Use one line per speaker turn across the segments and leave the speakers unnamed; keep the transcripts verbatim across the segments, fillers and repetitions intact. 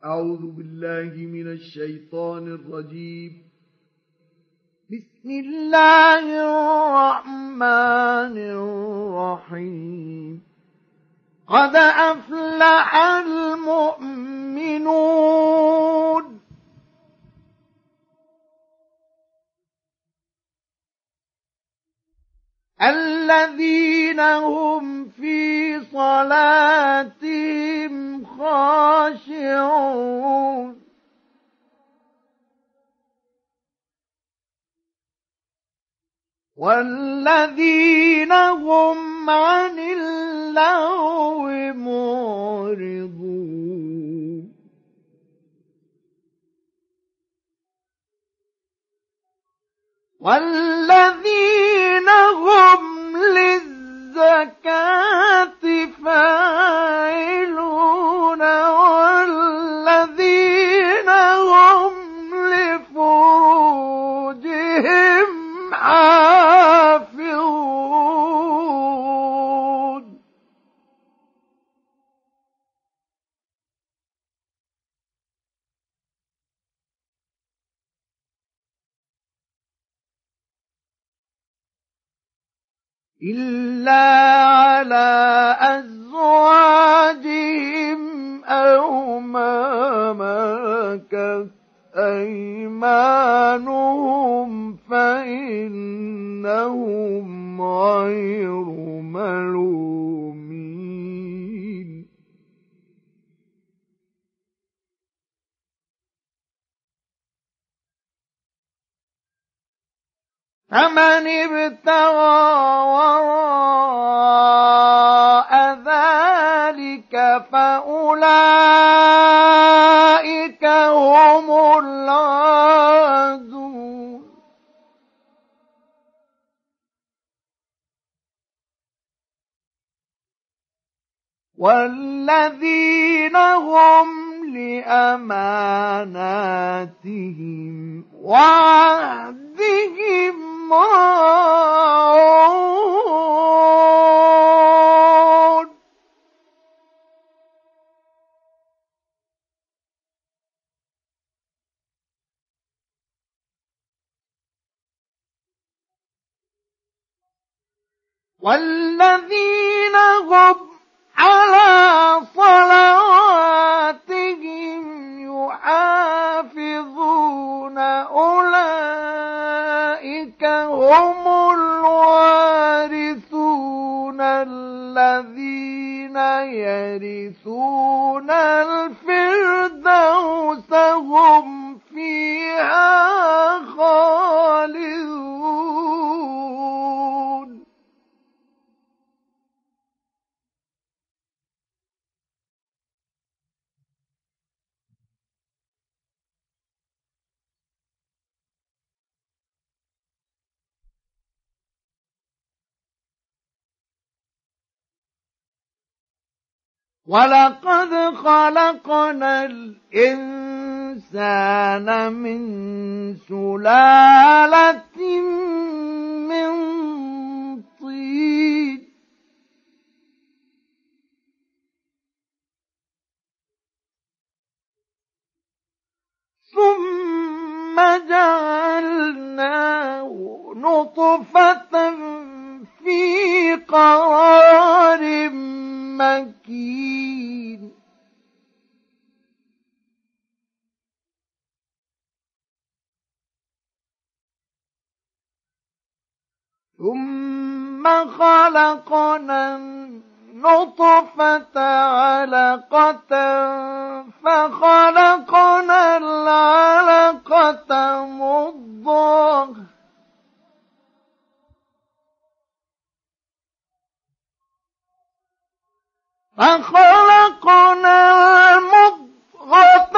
أعوذ بالله من الشيطان الرجيم. بسم الله الرحمن الرحيم. قد أفلح المؤمنون الذين هم في صلاتهم خاشعون والذين هم عن اللغو معرضون والذين هم للزكاة فاعلون والذين هم لفروجهم حافظون إلا على أزواجهم أو ما ملكت أيمانهم فإنهم غير ملومين فمن ابتغى وراء ذلك فأولئك هم العادون والذين هم لأماناتهم وعهدهم راعون والذين هم على صلواتهم يحافظون أولئك هم الوارثون الذين يرثون الفردوس هم فيها خالدون ولقد خلقنا الإنسان من سلالة من طين ثم جعلناه نطفة في قرار مكين ثم خلقنا النطفة علقة فخلقنا العلقة مضغة فخلقنا المضغة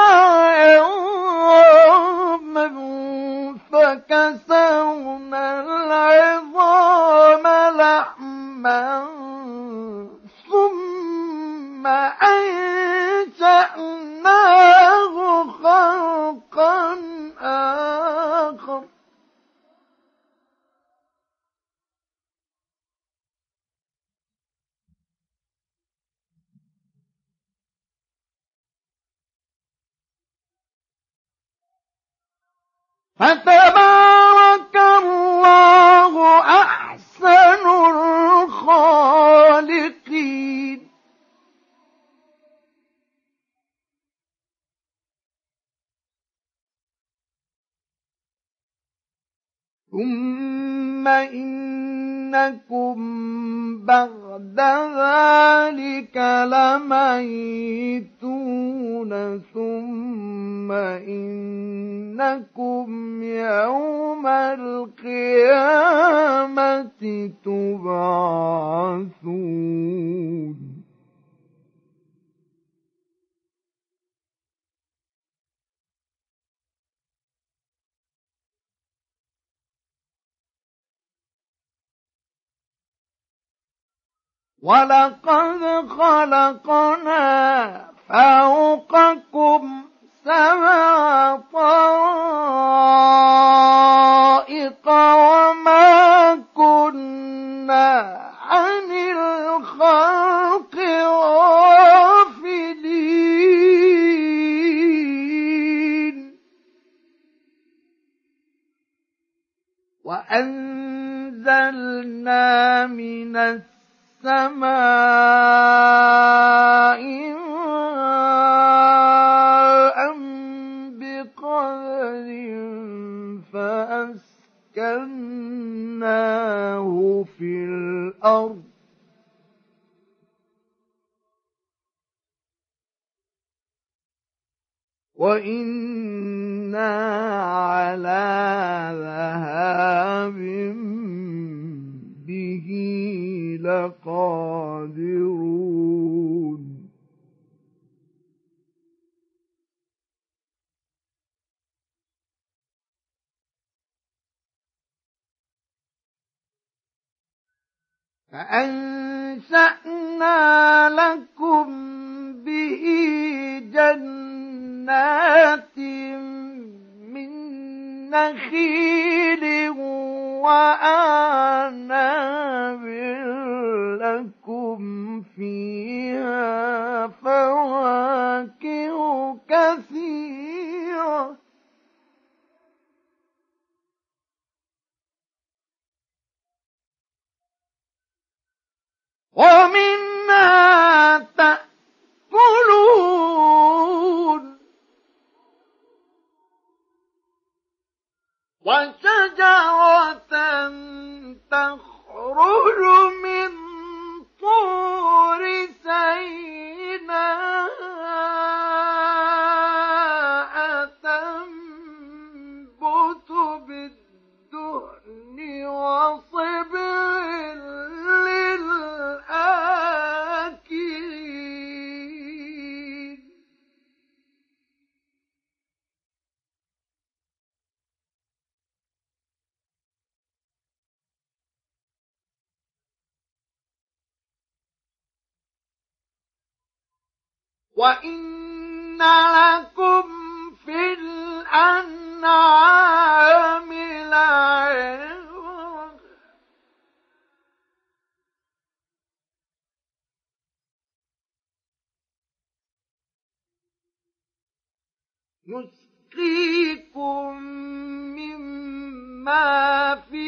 عظاما فكسونا العظام لحما ثم أنشأناه خلقا آخر فتبارك الله أحسن الخالقين. ثم إنكم بعد ذلك لميتون ثم إنكم يوم القيامة تبعثون. ولقد خلقنا فوقكم سبع طرائق وما كنا عن الخلق غافلين. وأنزلنا من السماء السماء ماء بقدر فأسكناه في الأرض وإنا على ذهاب به لقادرون. فأنشأنا لكم به جنات من نخيل وأعناب لكم فيها فواكه كثيرة ومنها تأكلون وشجرة تخرج من طور سيناء تنبت بالدهن وصبغ للآكلين. وَإِنَّ لَكُمْ فِي الْأَنْعَامِ لَعِبْرَةً نُسْقِيكُم مِّمَّا فِي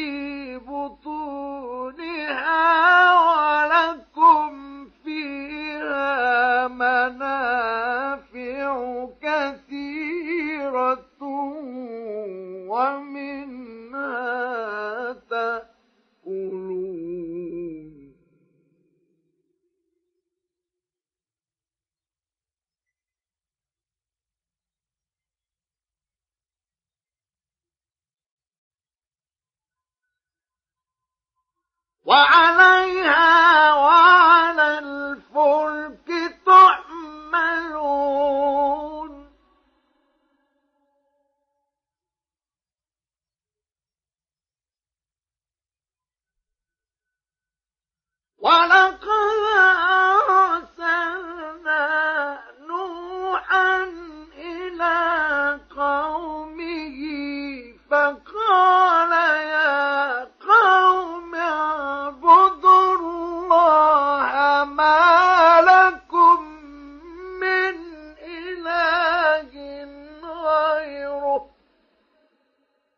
بُطُونِهَا وَلَكُمْ فِيهَا مَنَافِعُ كَثِيرَةٌ وَمِنْهَا تَأْكُلُونَ. وعليها وعلى الفلك تحملون. ولقد أرسلنا نوحا إلى قومه فقال يا قوم اعبدوا الله ما لكم من إله غيره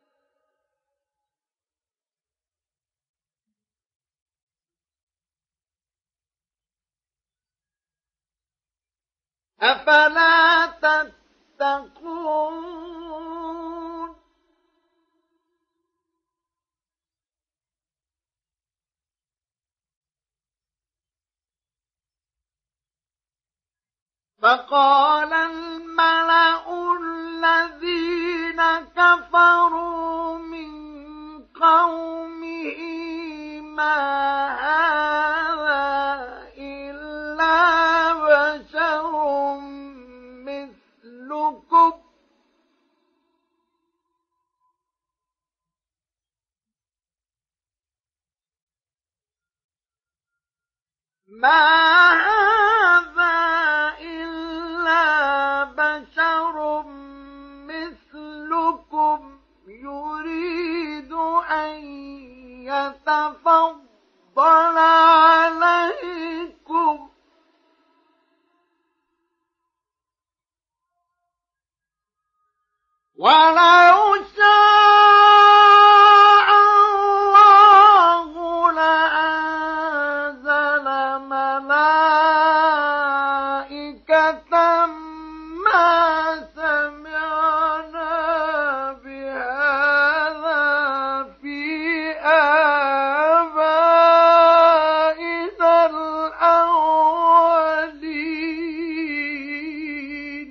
أفلا تتقون فقال الملأ الذين كفروا من قومه ما هذا إلا بشر مثلكم ما هذا إلا بشر مثلكم يريد أن يتفضل عليكم ولو شاء الله لأنزل ملائكة ما سمعنا بهذا في آبائنا الأولين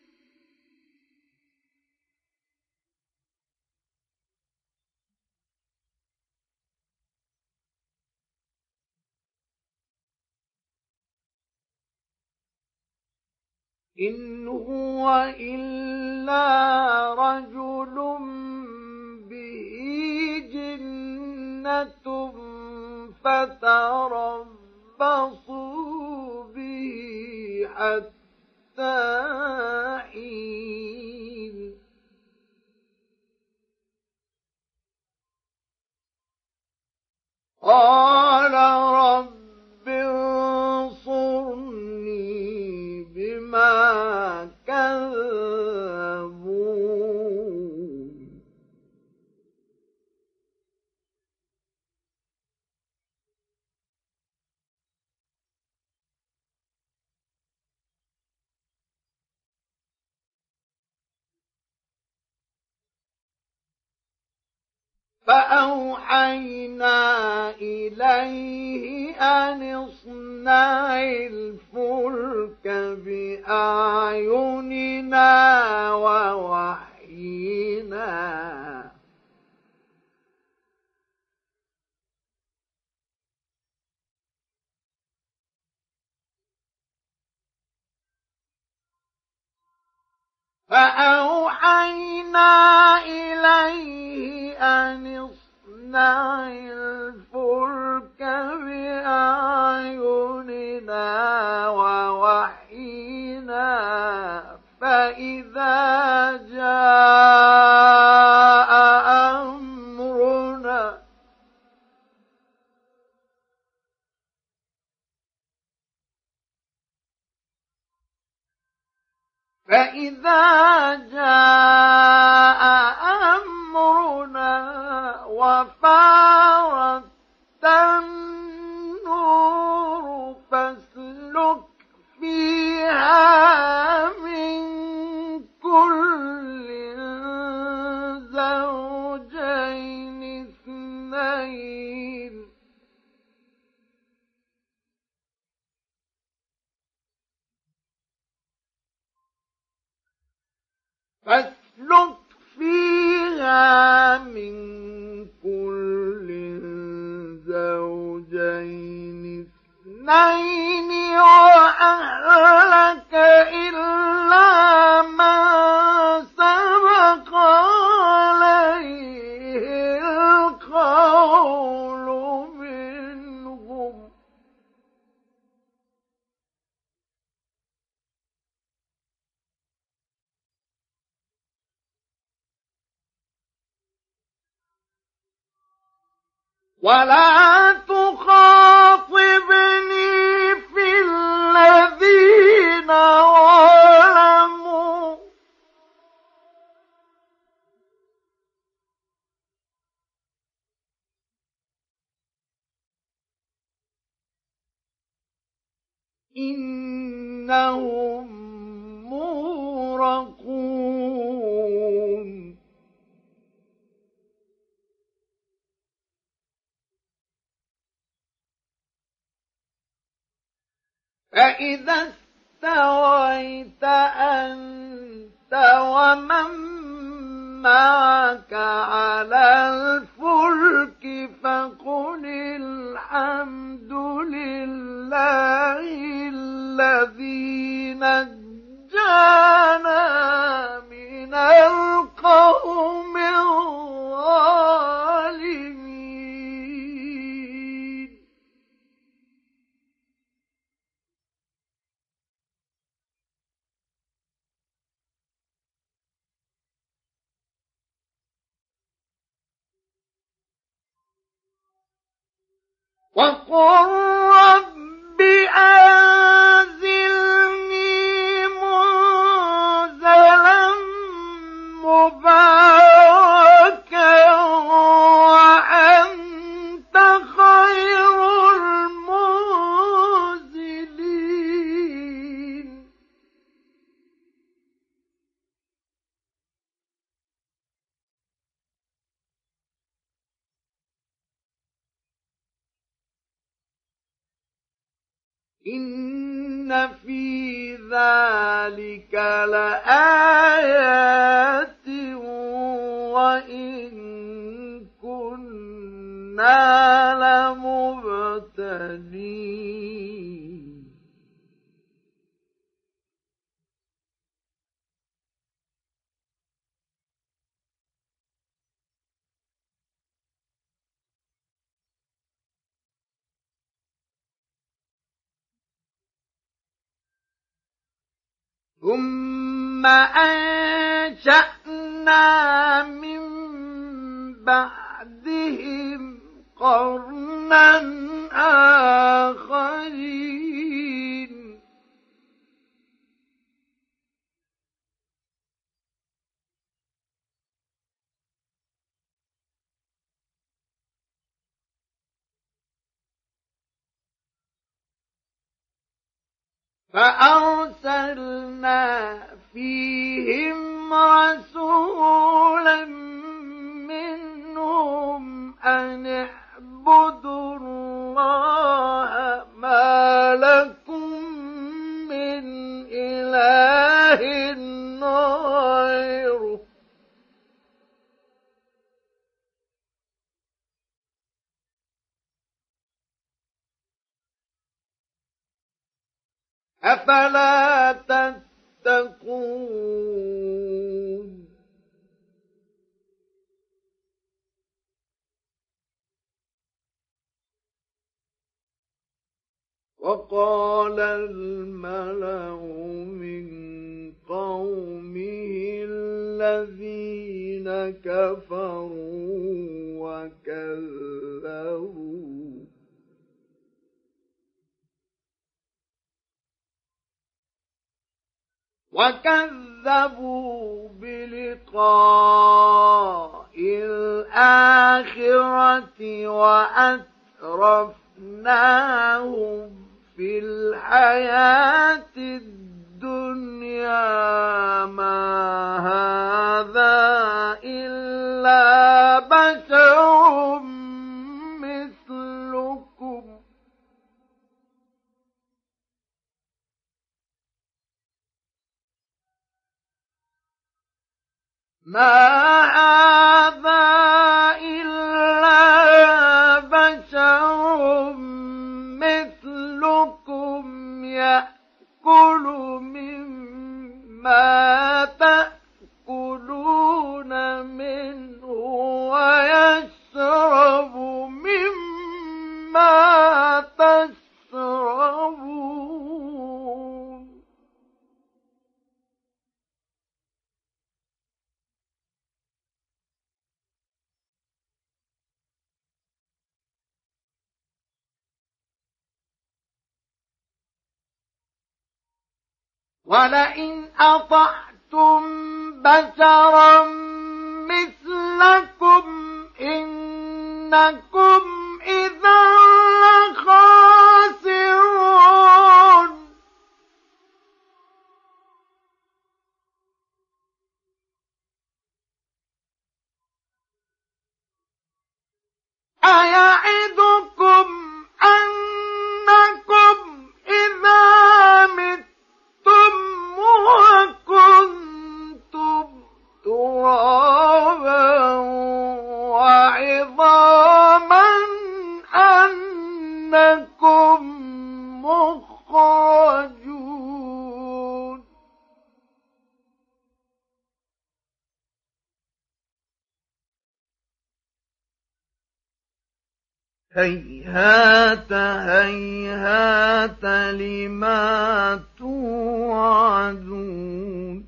إن هو إلا رجل به جنة فتربصوا به حتى حين قال رب انصرني بما كذبون فأوحينا إليه أن اصنع الفلك بأعيننا ووحينا فأوحينا إليه أن اصنع الفلك بأعيننا ووحينا فإذا جاء أمرنا فإذا جاء أمرنا وفارت النور فاسلك فيها من كل زوجين اثنين فاسلك فيها من كل زوجين اثنين وأهلك إلا من سبق عليه القول منهم ولا تخاطبني في الذين ظلموا إنهم فإذا استويت أنت ومن معك على الفلك فقل الحمد لله الذي نجانا من القوم الظالمين. وقل رب أنزلني منزلا مباركا وأنت خير المنزلين. إن في ذلك لآيات وإن كنا لمبتلين. ثم أنشأنا من بعدهم قرنا آخرين. فأرسلنا فيهم رسولا منهم أن اعبدوا الله ما لكم من إله غيره أفلا تتقون. وقال الملأ من قومه الذين كفروا وكذبوا وكذبوا بلقاء الآخرة وأترفناهم في الحياة الدنيا ما هذا إلا بشر مثلكم ما هذا إلا بشر مثلكم يأكل مما تأكلون منه ويشرب مما تشربون. ولئن أطعتم بشرا مثلكم إنكم إذا لخاسرون. أيعدكم أنكم إذا هيهات هيهات لما توعدون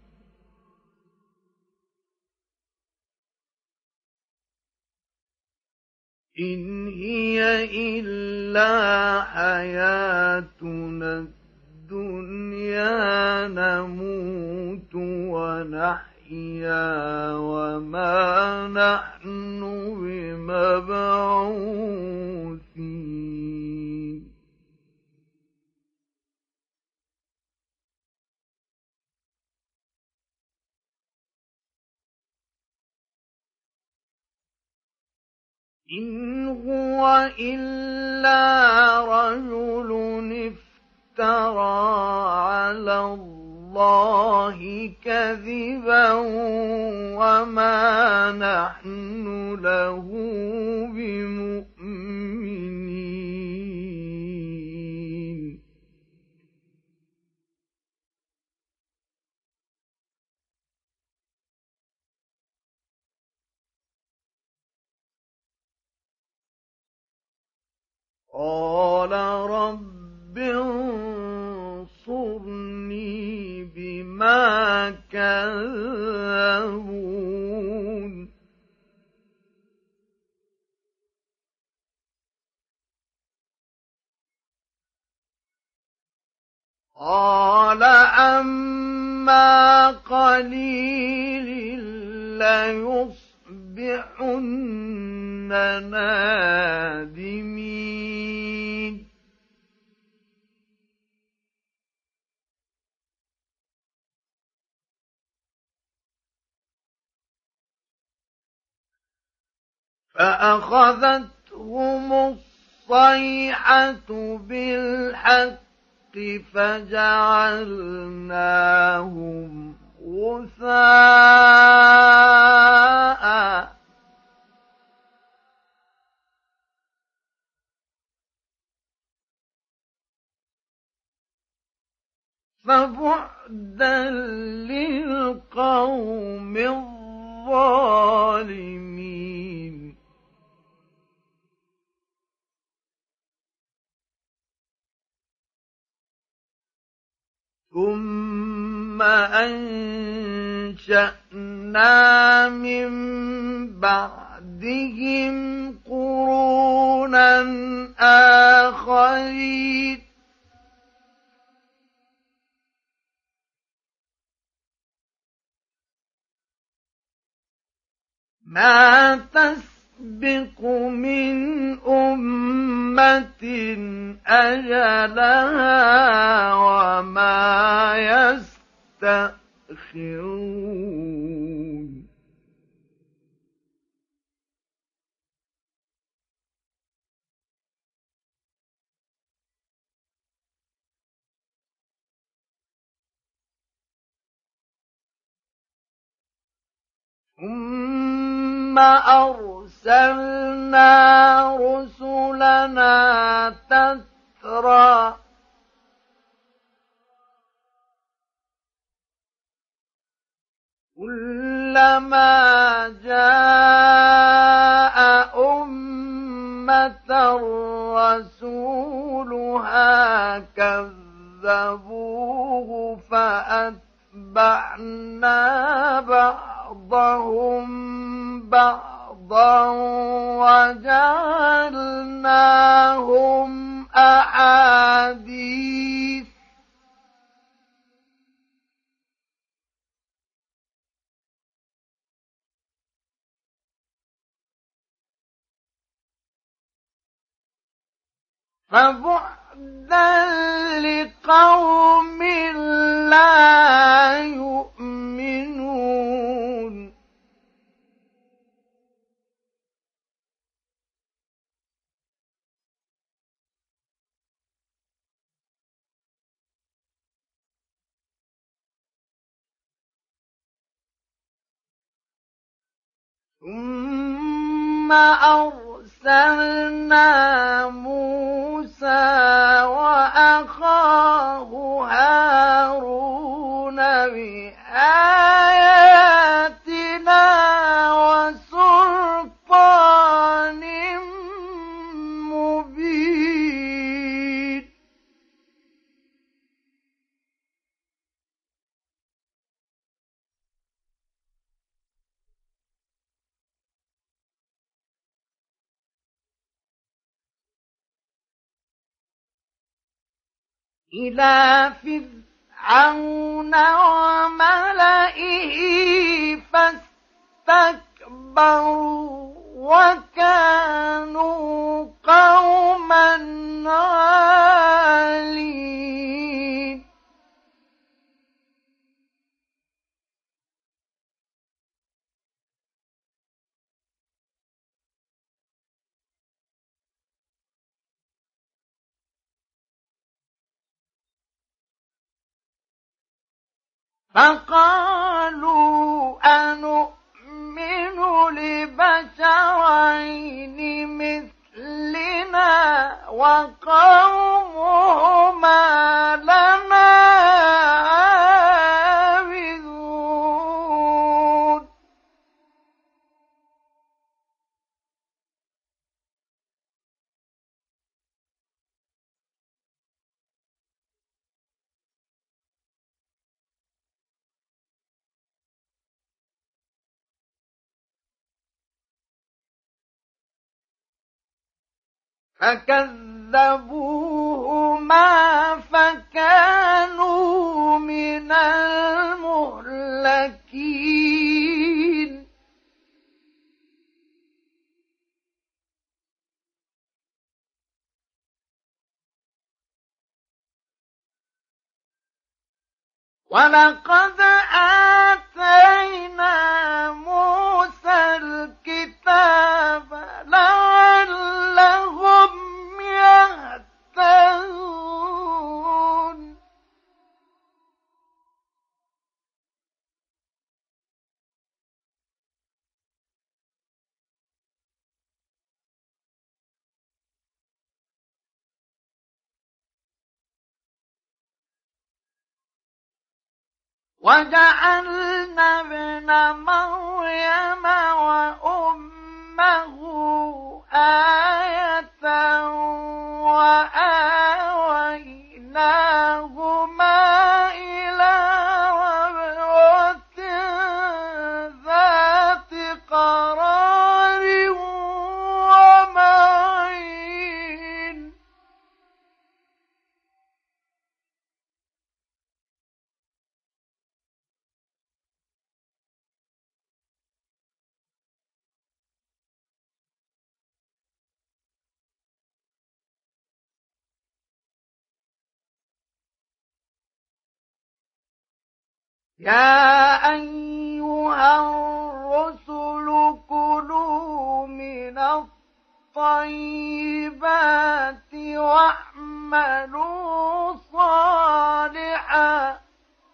إن هي إلا حياتنا الدنيا نموت ونحيا وما نحن بمبعوثين إن هو إلا رجل افترى على الله كذبا وما نحن له بمؤمنين قال رب انصرني بما كذبون قال أما قليل ليصبحن نادمين فأخذتهم الصيحة بالحق فجعلناهم غثاء فبعدا للقوم الظالمين ثم أنشأنا من بعدهم قرونا آخرين ما تسبق من أمة أجلها وما يستأخرون ثم أرسلنا رسلنا تترى كلما جاء أمة رسولها كذبوه فأتبعنا بعضهم بعضا وجعلناهم أحاديث فبعدا لقوم لا يؤمنون ثم أرسلنا موسى وأخاه هارون بآياتنا وسلطان إلى فرعون وملئه فاستكبروا وكانوا قوما عالين. فقالوا أنؤمن لبشرين مثلنا وقومهما لنا عابدون. فكذبوهما فكانوا من المهلكين. ولقد آتينا موسى الكتاب لعلهم يهتدون. وجعلنا ابن مريم وأمه آية وآويناهما إلى ربوة ذات قرار ومعين. يا أيها الرسل كلوا من الطيبات واعملوا صالحا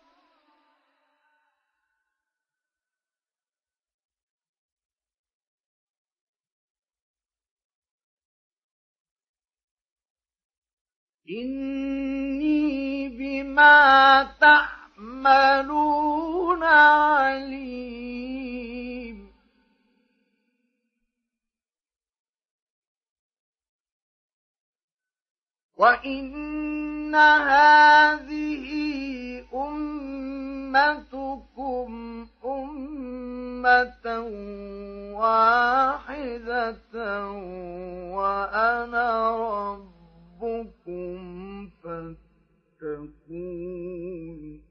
إني بما تعملون عليم. وإن هذه أمتكم أمة واحدة وأنا ربكم فاتقون.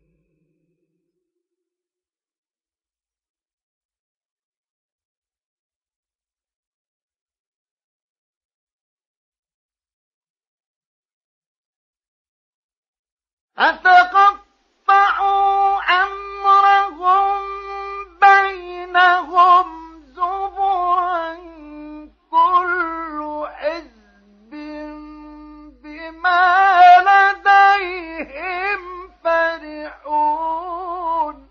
فتقطعوا أمرهم بينهم زبرا كل حزب بما لديهم فرحون.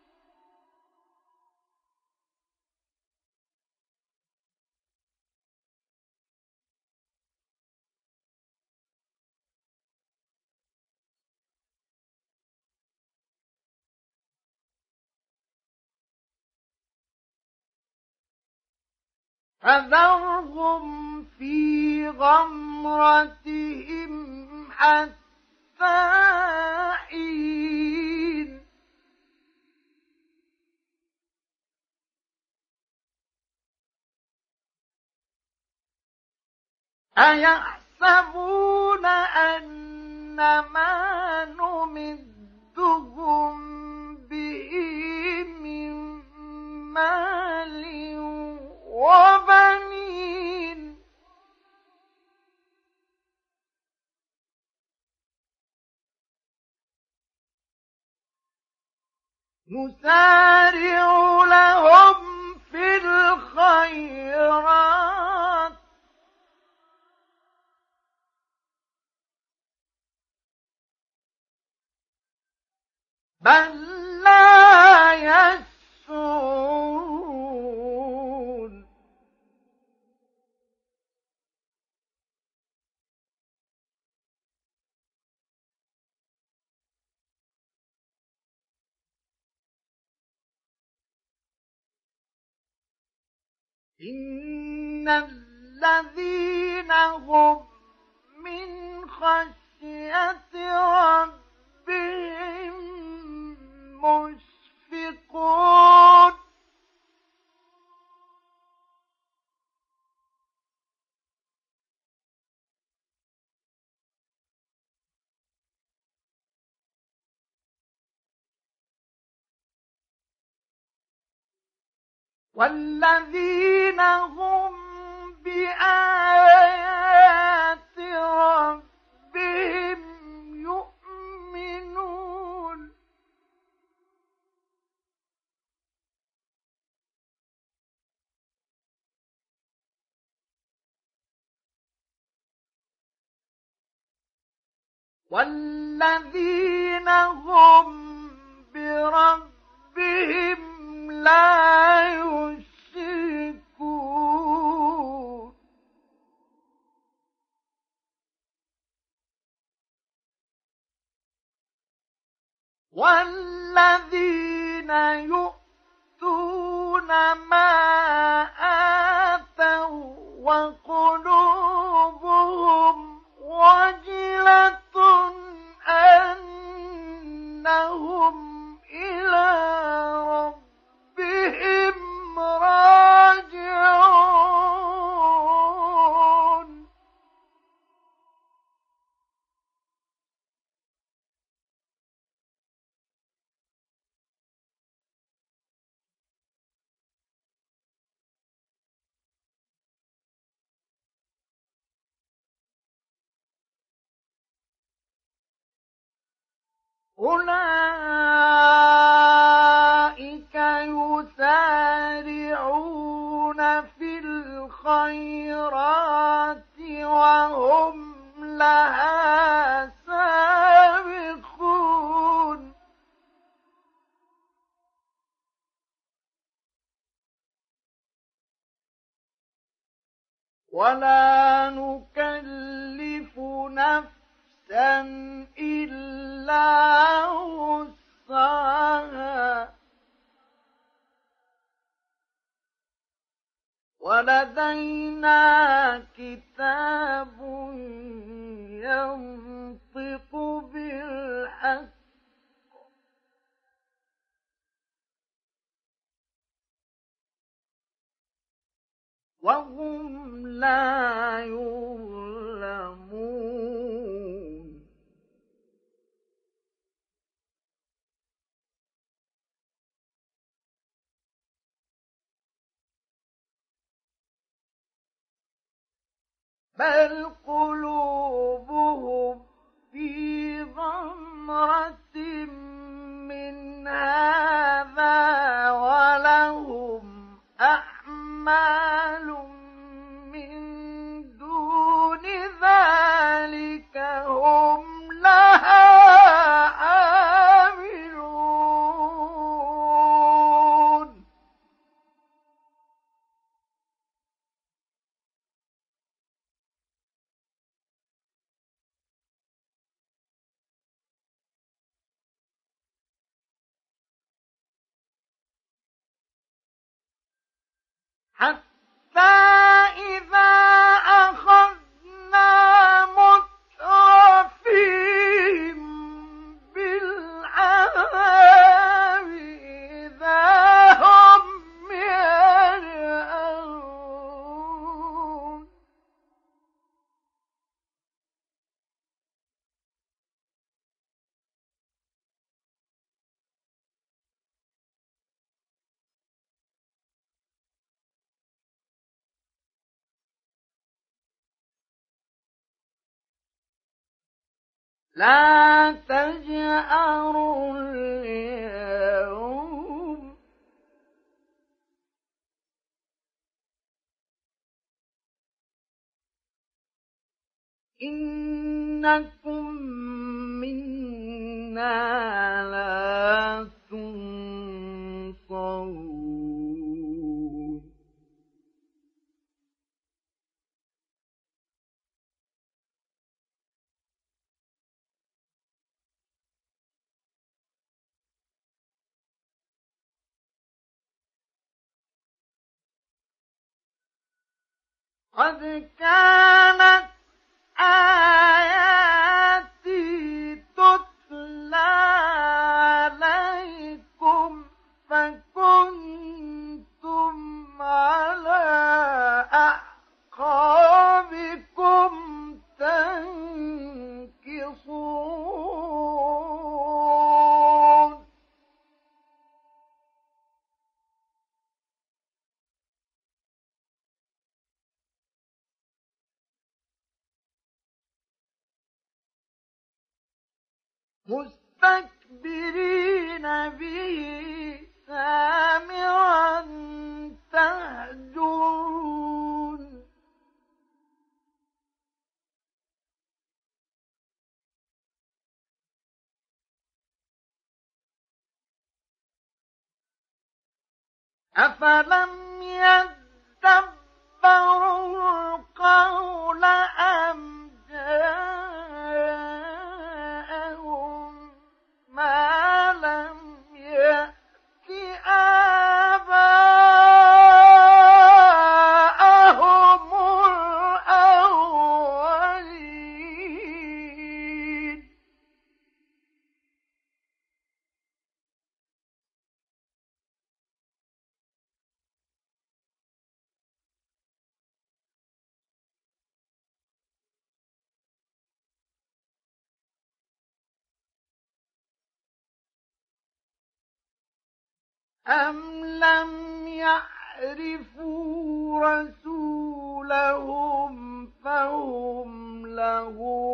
فذرهم في غمرتهم حتى حين. أيحسبون أن ما نمدهم به من مال وبنين نسارع لهم في الخيرات بل لا يشعرون إن الذين هم من خشية ربهم مشفقون والذين هم بآيات ربهم يؤمنون والذين هم بربهم لا يشركون والذين يؤتون ما آتوا وقلوبهم وجلة أنهم إلى ربهم راجعون أولئك يسارعون في الخيرات وهم لها سابقون ولا نكلف نفسا إلا وسعها ولدينا كتاب ينطق بالحق وهم لا يظلمون بل قلوبهم في غمرة من هذا ولهم أعمال من دون ذلك هم لها عاملون حتى إذا أخذنا مترفيهم بالعذاب إذا هم يجأرون لا تجأروا اليوم إنكم منا لا تنصرون قد كانت آياتي تتلى عليكم فكنتم على أعقابكم تنكصون مستكبرين به سامعا تهجرون أفلم يدبروا القول أم جاءهم ما لم يأت آباءهم الأولين أم لم يعرفوا رسولهم فهم له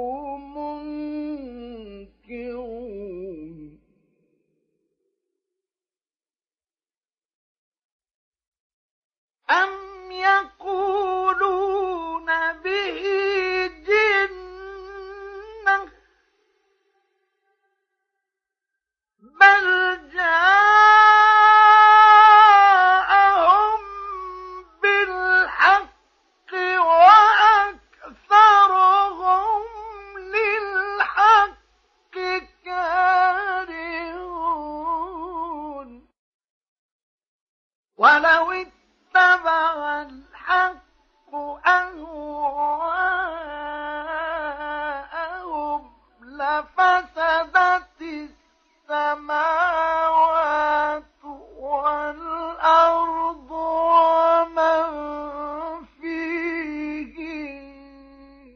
منكرون أم يقولون به جنة بل جاءهم بالحق وأكثرهم للحق كارهون ولو اتبع الحق أهواءهم لفسدت السماوات والأرض ومن فيهن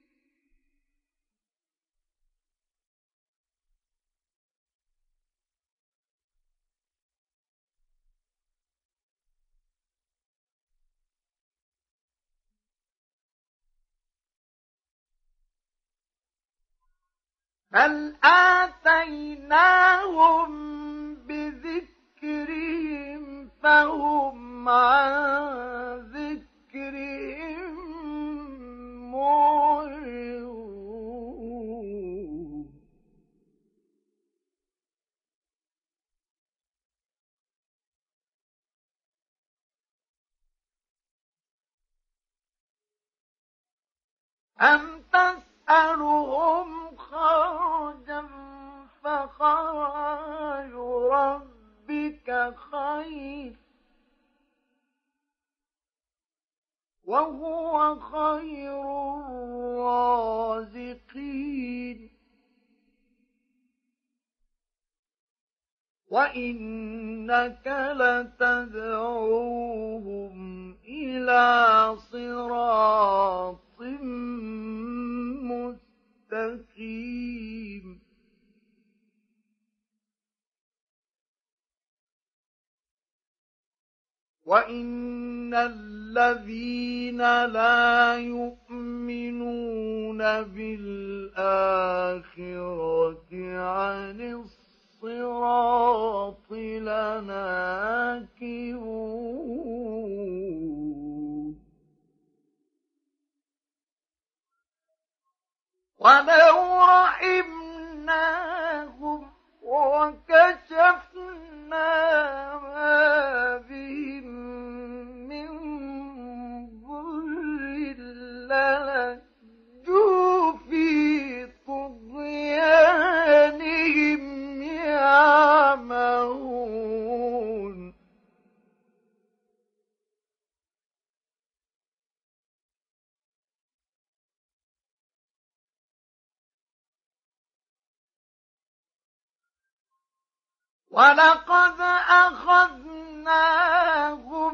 بل آتيناهم بذكرهم فهم عن ذكرهم معرضون أم تسألهم خرجا فخرج ربك خير وهو خير الرازقين وإنك لتدعوهم إلى صراط مستقيم وإن الذين لا يؤمنون بالآخرة عن الصراط لناكبون ولو رحمناهم وكشفنا ما بهم من ضر للجوا في طغيانهم يعمهون ولقد أخذناهم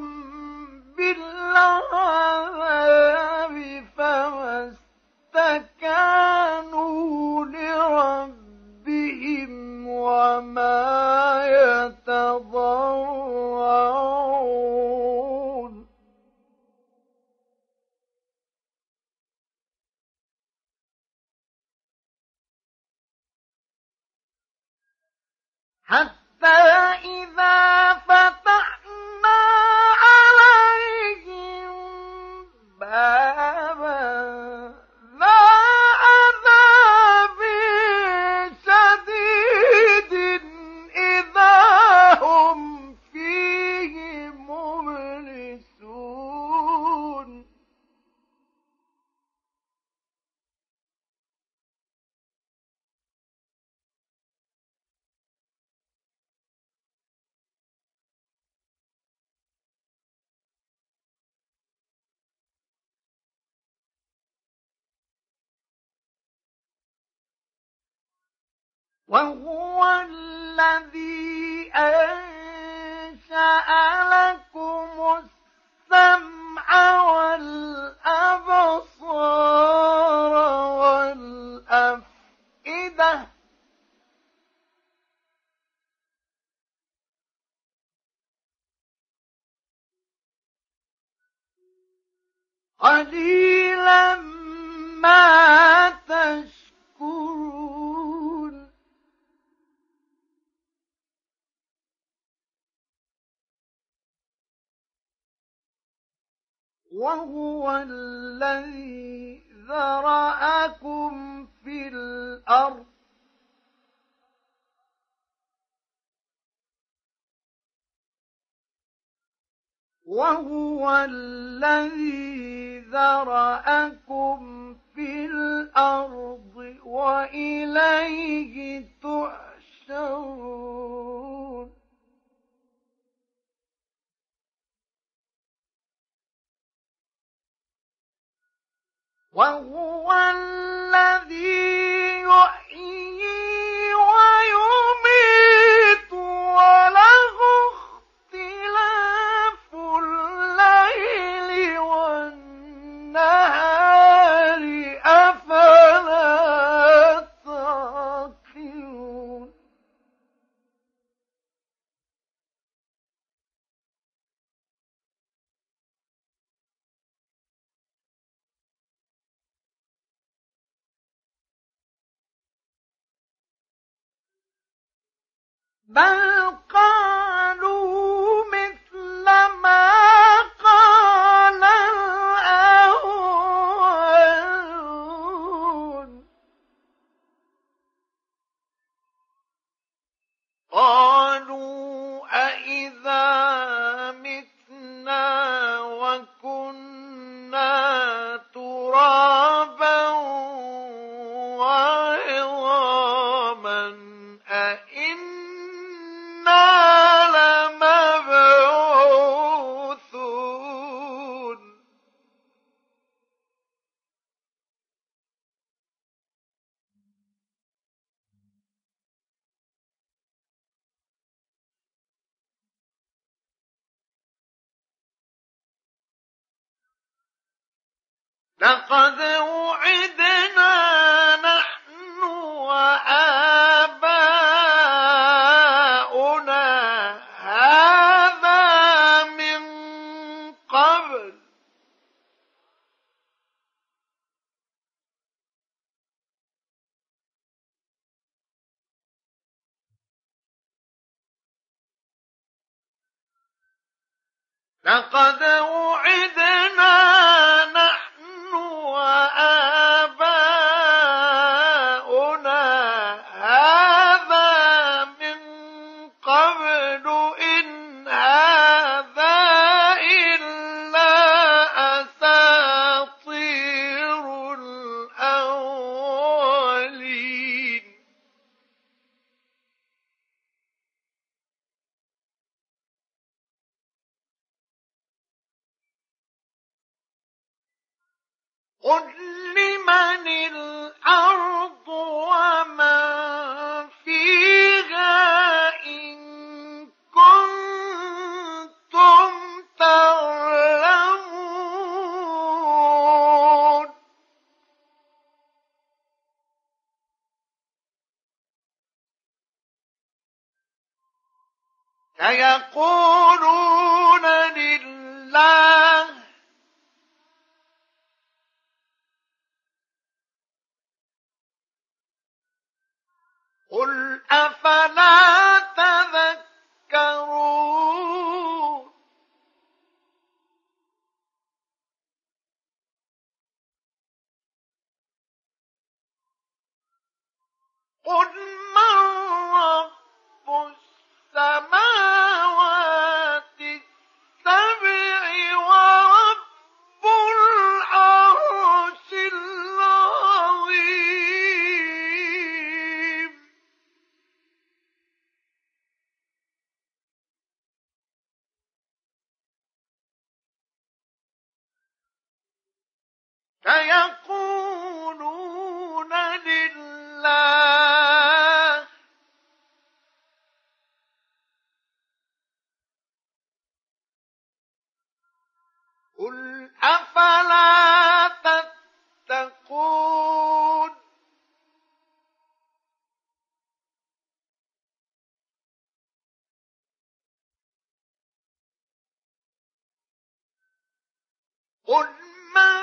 بالعذاب فما استكانوا لربهم وما يتضرعون حتى إذا فتحنا عليهم بابا ذا عذاب شديد إذا هم فيه مبلسون وهو الذي أنشأ لكم السمع والأبصار والأفئدة قليلا ما تشكرون وهو الذي ذرأكم في الأرض وهو الذي ذرأكم في الأرض وإليه تحشرون وهو الذي يحيي ويميت وله اختلاف الليل والنهار أفلا تعقلون بل قالوا مثل ما قال الأولون قالوا أإذا متنا وكنا ترابا وعظاما أإنا لمبعوثون لقد وعدنا نحن وآباؤنا هذا من قبل لقد وعدنا نحن وآباؤنا هذا من قبل إن هذا إلا أساطير الأولين. قل لمن الأرض ومن فيها إن كنتم تعلمون. سيقولون لله. قل أفلا تذكرون. قل من رب السماوات السبع ورب العرش العظيم. سيقولون لله. قل أفلا تتقون. قل من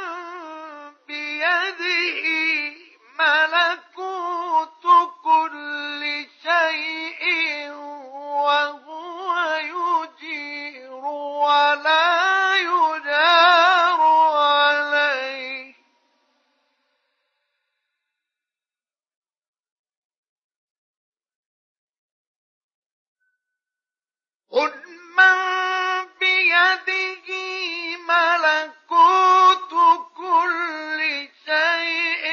بيده ملكوت كل شيء وهو يجير ولا يجار عليه. قل من بيده ملكوت كل شيء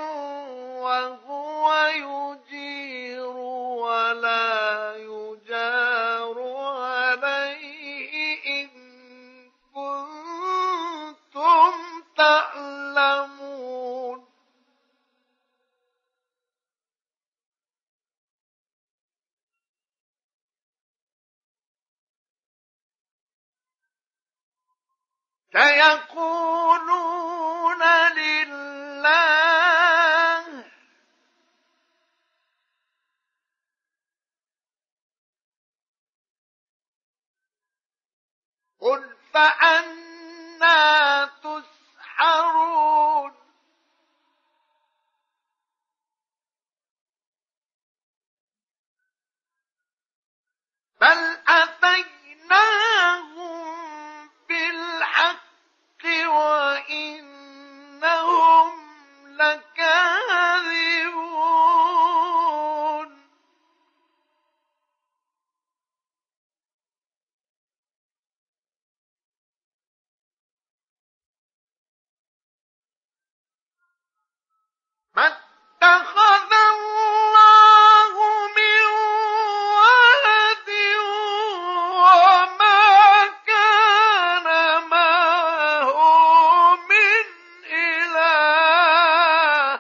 وهو يجير ولا يجار عليه إن كنتم تعلمون. سيقولون لله. قل فأنى تسحرون. بل أتيناهم بالحق وإنهم لكاذبون. ما اتخذ الله من ولد وما كان معه من إله.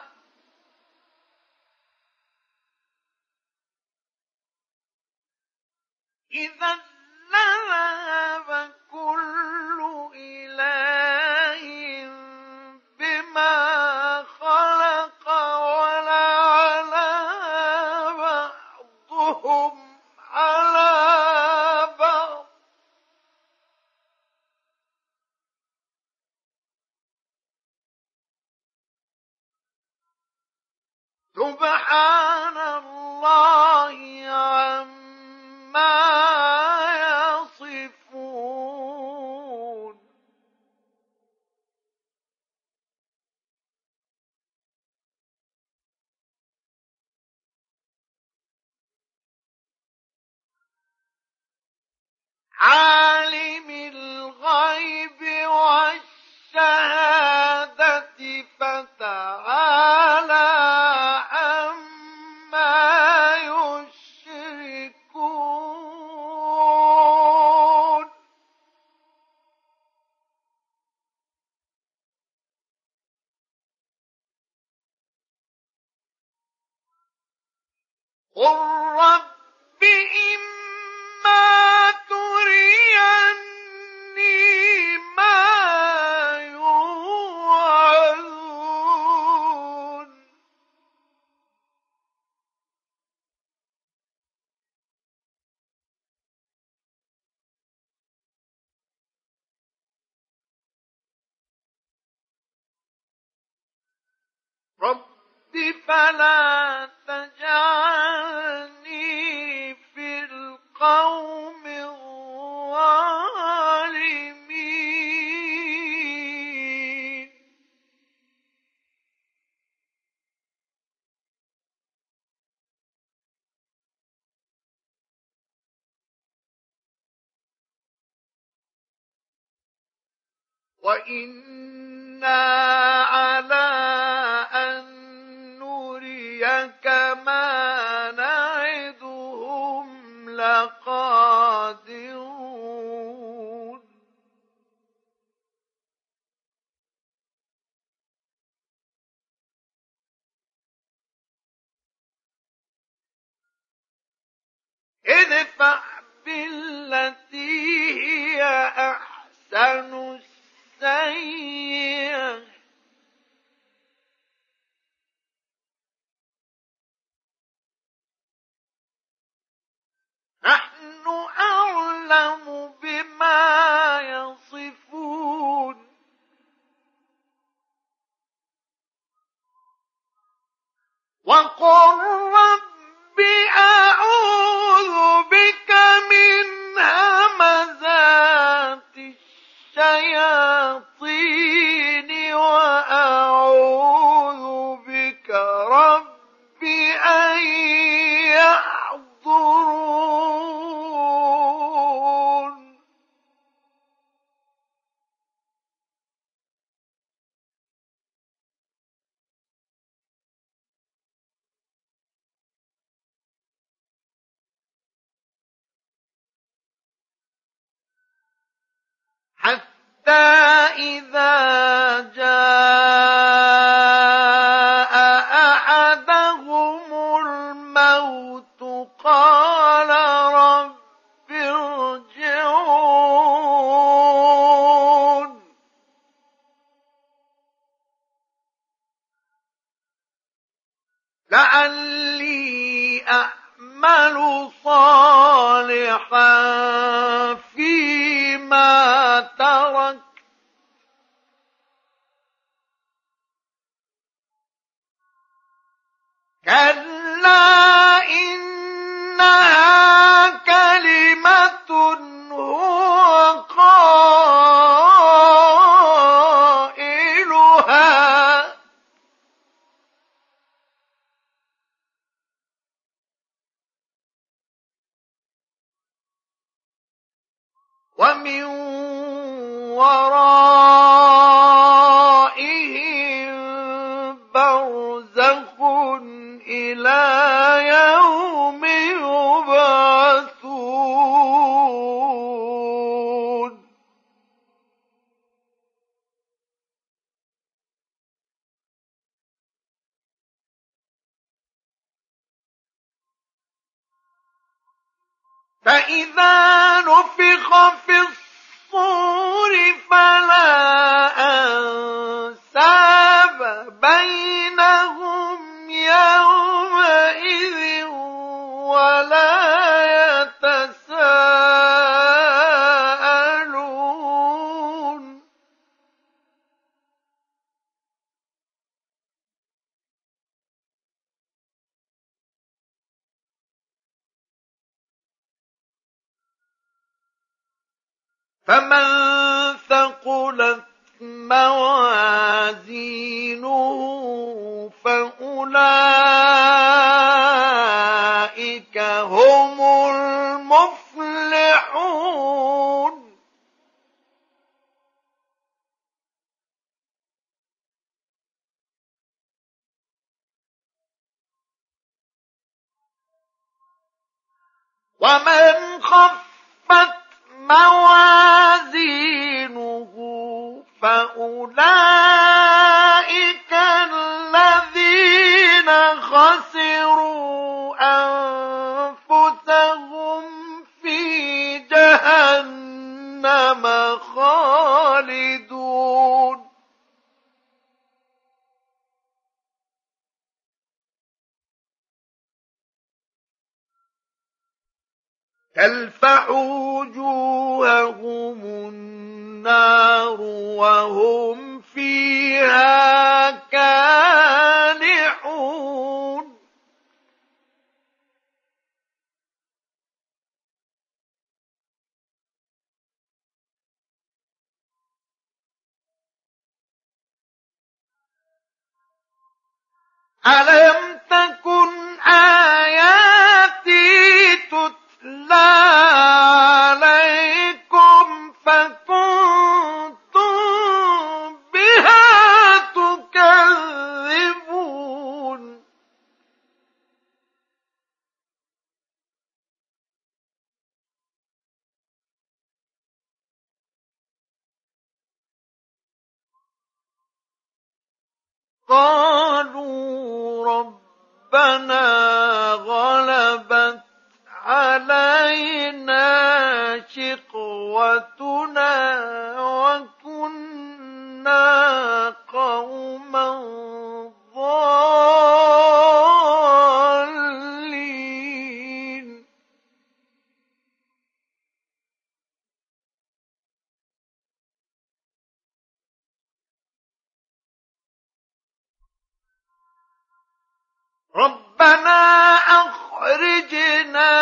إذا لذهب كل إله بما خلق ولعلى بعضهم على بعض. سبحان الله عما يصفون. قل رب إما تريني ما يوعدون رب فلا تجعلني في القوم الظالمين وإنا على أن نريك ما نعدهم لقادرون ادفع بالتي هي أحسن السيئة نحن أعلم بما يصفون وقل رب أعوذ بك من همزات الشياطين وأعوذ بك رب أن يحضرون حتى إذا جاء أحدهم الموت قال رب ارجعون لعلي أعمل صالحا فيما ترك كلا إنها كلمة هو قائلها ومن ورائهم برزخ إلى يوم يبعثون فإذا نفخ في الصور فلا أنساب بينهم يومئذ ولا يتساءلون فمن ثقلت موازينه فأولئك هم المفلحون ومن خفت موازينه فأولئك الذين خسروا أنفسهم خالدون تلفح وجوههم النار وهم فيها كالحون ألم تكن آياتي تتلى عليكم فكنتم بها تكذبون قالوا ربنا غلبت علينا شقوتنا وكنا قوما ضالين ربنا أخرجنا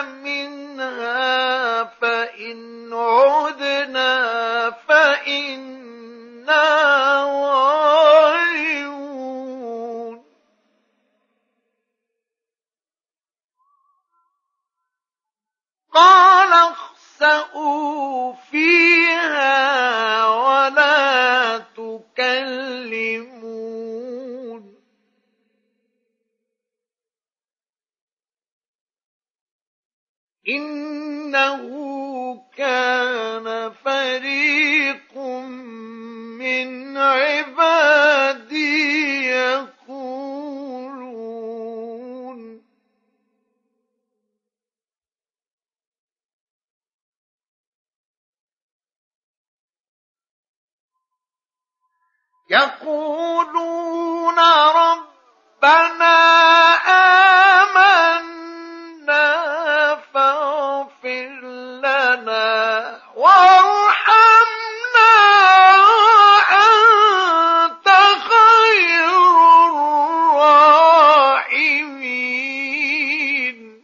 منها فإن عدنا فإنا ظالمون قال اخسئوا فيها ولا تكلمون إنه كان فريق من عبادي يقولون يقولون ربنا آمنا فاغفر لنا وارحمنا وأنت خير الراحمين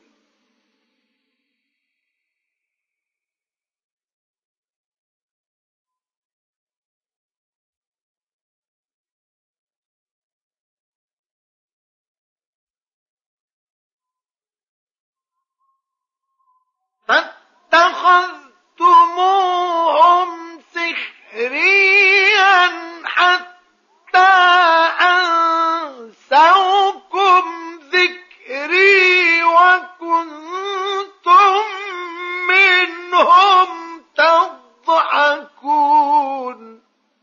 فاتخذتموهم سخريا حتى أنسوكم ذكري وكنتم منهم تضحكون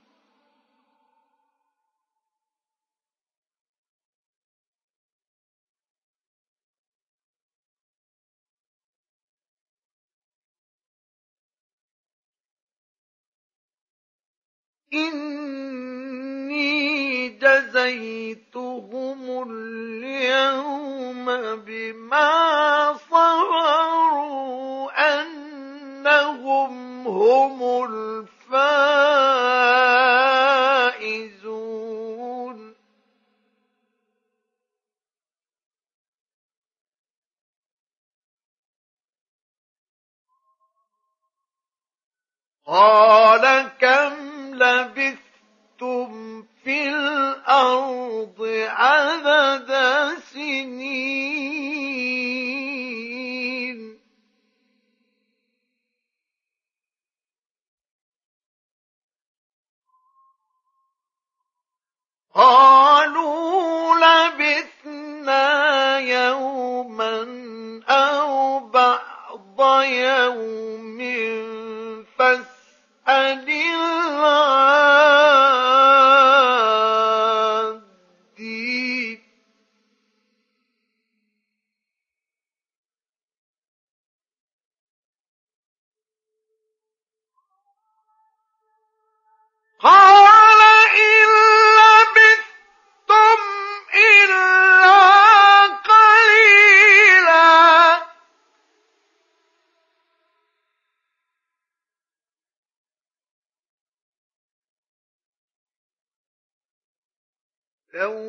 إني جزيتهم اليوم بما صبروا أنهم هم الفائزون قال كم لبثتم في الأرض عدد سنين قالوا لبثنا يوما أو بعض يوم فاسأل العادين قال إن لبثتم إلا قليلا لو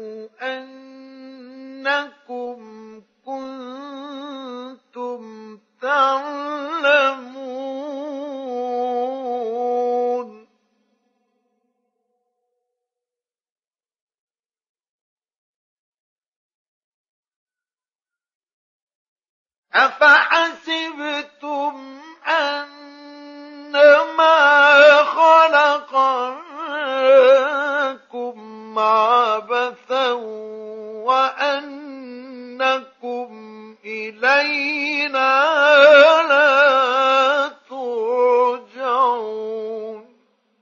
أنكم كنتم تعلمون أفحسبتم أنما خلقناكم عبثا وأنكم إلينا لا ترجعون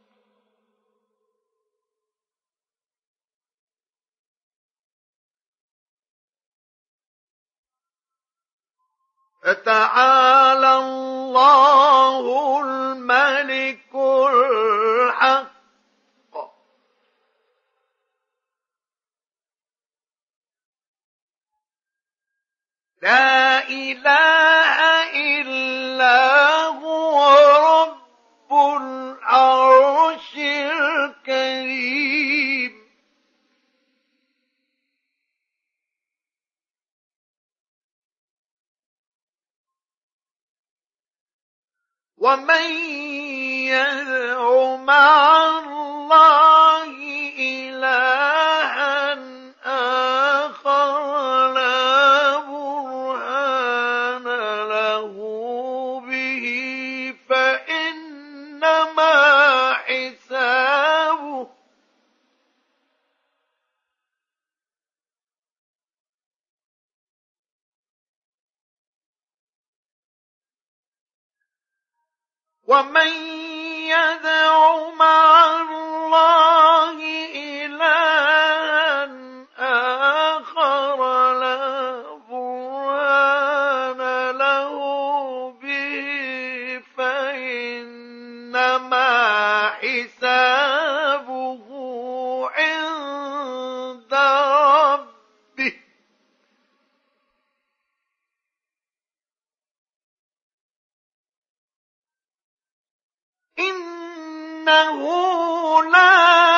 فتعالى الله الملك الحق لا إله إلا هو رب العرش الكريم ومن يدع مع الله إلها آخر لا برهان له به فإنما حسابه ومن يدع مع الله إلها آخر لا برهان له به فإنما حسابه عند ربه إنه لا